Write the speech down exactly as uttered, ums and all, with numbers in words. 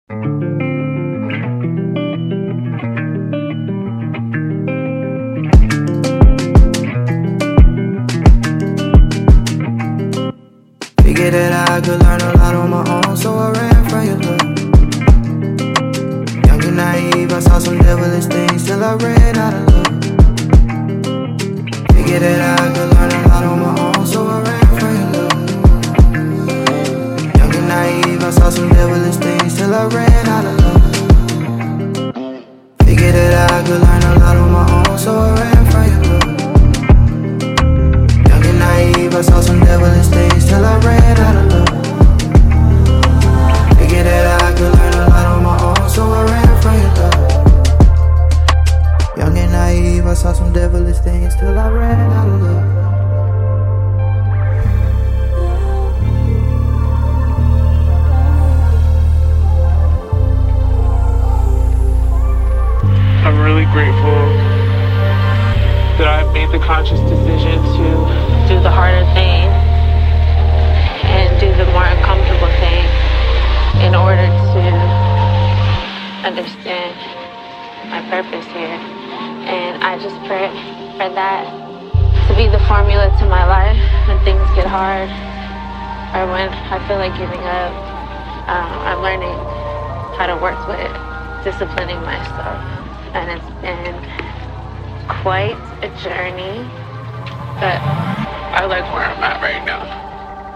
Figured that I could learn a lot on my own, so I ran from your love. Young and naive, I saw some devilish things till I ran out of love. Figured that I could learn a lot on my own, so I ran from your love. Young and naive, I saw some devilish things till I ran out of love. Figured that I could learn a lot on my own, so I ran from your love. Young and naive, I saw some devilish things till I ran out of love. Figured that I could learn a lot on my own, so I ran from your love. Young and naive, I saw some devilish things till I ran out of love. I'm really grateful that I've made the conscious decision to do the harder thing and do the more uncomfortable thing in order to understand my purpose here. And I just pray for that to be the formula to my life when things get hard or when I feel like giving up. Um, I'm learning how to work with disciplining myself. And it's been quite a journey, but I like where I'm at right now.